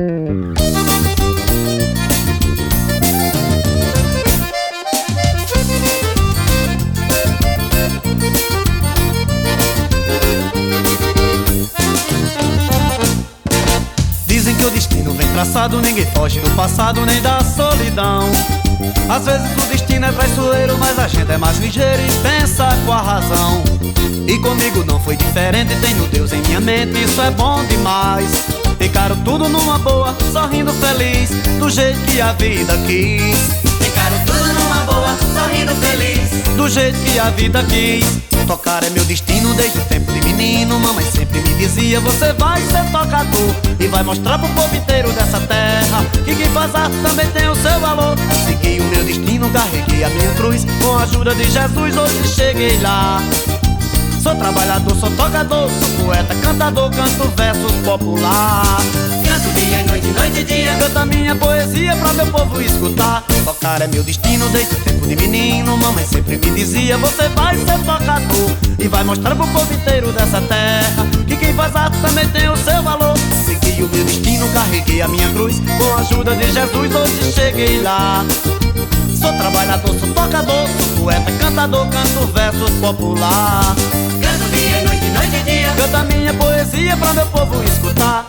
Dizem que o destino vem traçado, ninguém foge do passado nem da solidão. Às vezes o destino é traiçoeiro, mas a gente é mais ligeiro e pensa com a razão. E comigo não foi diferente, tenho Deus em minha mente, isso é bom demais. Ficaram tudo numa boa, sorrindo feliz, do jeito que a vida quis. Ficaram tudo numa boa, sorrindo feliz, do jeito que a vida quis. Tocar é meu destino desde o tempo de menino. Mamãe sempre me dizia: você vai ser tocador e vai mostrar pro povo inteiro dessa terra que quem faz arte também tem o seu valor. Segui o meu destino, carreguei a minha cruz, com a ajuda de Jesus hoje cheguei lá. Sou trabalhador, sou tocador, sou poeta, cantador, canto versos popular. canto dia e noite, noite e dia. Canto a minha poesia pra meu povo escutar. Tocar é meu destino desde o tempo de menino. Mamãe sempre me dizia: você vai ser tocador e vai mostrar pro povo inteiro dessa terra que quem faz arte também tem o seu valor. Segui o meu destino, carreguei a minha cruz, com a ajuda de Jesus hoje cheguei lá. Sou trabalhador, sou tocador, sou poeta, cantador, canto versos popular. Canto dia e noite, noite e dia. Canto a minha poesia pra meu povo escutar.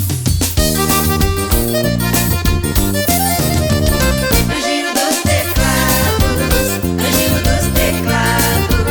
Anjinho dos teclados, anjinho dos teclados.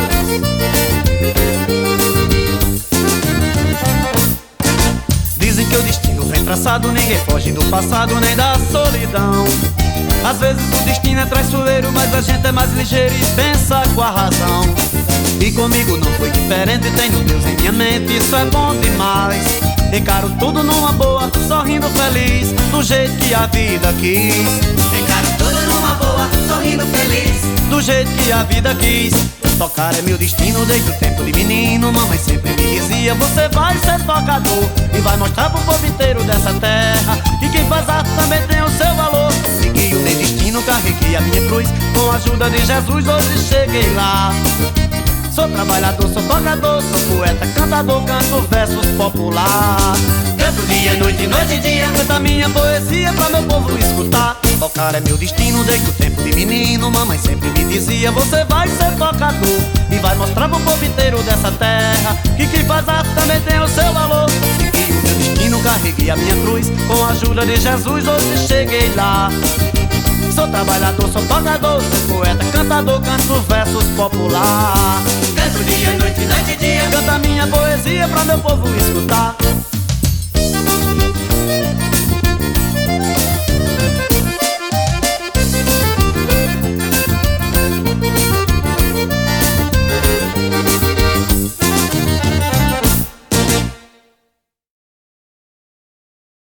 Dizem que o destino vem traçado, ninguém foge do passado nem da solidão. Às vezes o destino é traiçoeiro, mas a gente é mais ligeiro e pensa com a razão. E comigo não foi diferente, tenho Deus em minha mente, isso é bom demais. Encaro tudo numa boa, sorrindo feliz, do jeito que a vida quis. Encaro tudo numa boa, sorrindo feliz, do jeito que a vida quis. Tocar é meu destino desde o tempo de menino. Mamãe sempre me dizia: você vai ser tocador e vai mostrar pro povo inteiro dessa terra que quem faz arte também tem o seu valor. Segui o meu destino, carreguei a minha cruz, com a ajuda de Jesus hoje cheguei lá. Sou trabalhador, sou tocador, sou poeta, cantador, canto versos popular. canto dia e noite, noite e dia. Canto a minha poesia pra meu povo escutar. Tocar é meu destino desde o tempo de menino. Mamãe sempre me dizia: você vai ser tocador e vai mostrar pro povo inteiro dessa terra que quem faz arte também tem o seu valor. Segui o meu destino, carreguei a minha cruz, com a ajuda de Jesus hoje cheguei lá. Sou trabalhador, sou tocador, sou poeta, cantador, canto versos popular. Canto dia e noite, noite e dia. Canto a minha poesia pra meu povo escutar.